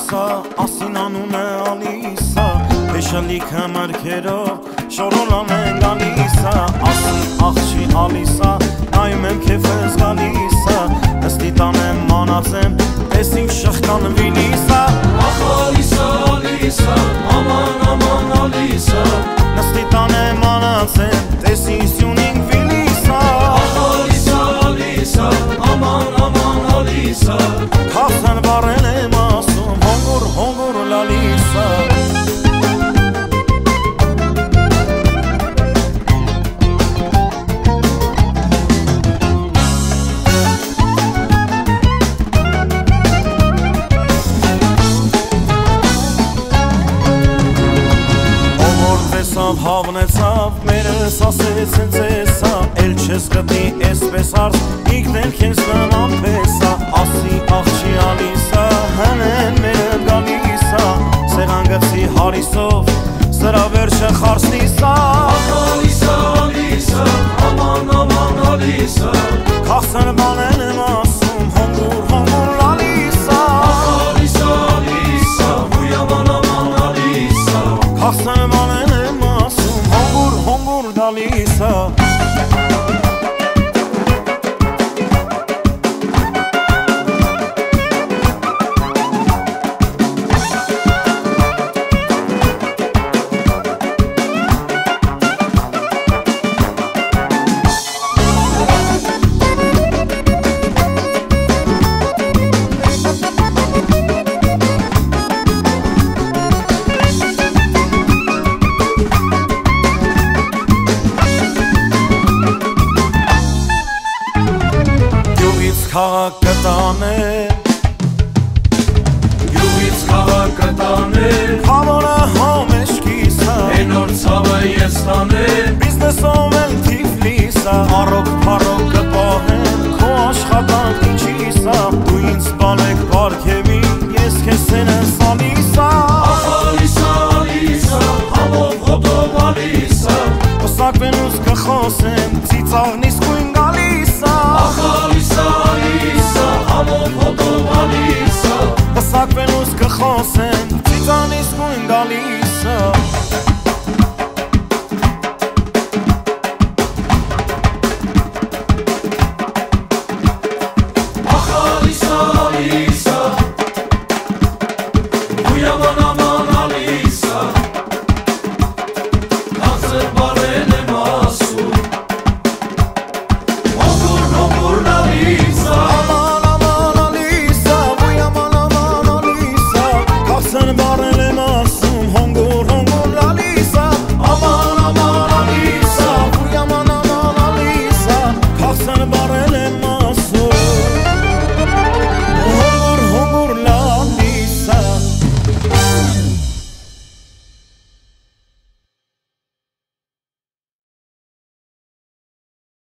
Ալիսա, ասին անուն է Ալիսա, Փեշալիքը մրգերով շորորան են գալիսա, ասի աղջի Ալիսա, նայում եմ քեֆս գալիսա, նստի տան եմ մանած եմ, պես ինչ շղկան վիլիսա, ախ Ալիսա, Ալիսա, aman aman Ալիսա, նստի տան եմ մանած եմ, պես ինչ սյունին վիլիսա, ախ Ալիսա, Ալիսա, aman aman Ալիսա, Քասան բարել եմ ասում, հոնգուր լալիսա Հավնեցավ, մերս ասեց են ձեսա, էլ չես գտնի էսպես արս, իգնել քեզ նման պեսա, ասի աղջի Ալիսա, հնեն մերը գալիսա, սեղան գցի հարիսով, սրա վերջը խարսնիսա, ախ Ալիսա, Ալիսա, aman aman Ալիսա, քասն բանել եմ ասում, հոնգուր լալիսա, ախ Ալիսա, Ալիսա, ուй aman aman Ալիսա, քասն բանել եմ ասում, հոնգուր լալիսա Քաղաքը տանել Յուղից քաղաքը տանել Հավոնը հոմեշկիսա Էնոր ցավը ես տանել Բիզնեսով էլ Թիֆլիսա Առոք փառոքը պահել Քո աշխատանք ինչիսա Դու ինձ բալեք պարքևի Ես քեզ սենս Ալիսա Ախ Ալիսա, Ալիսա Համով հոտով Ալիսա Պսակվենուս կխոսեմ Ծիծաղնիս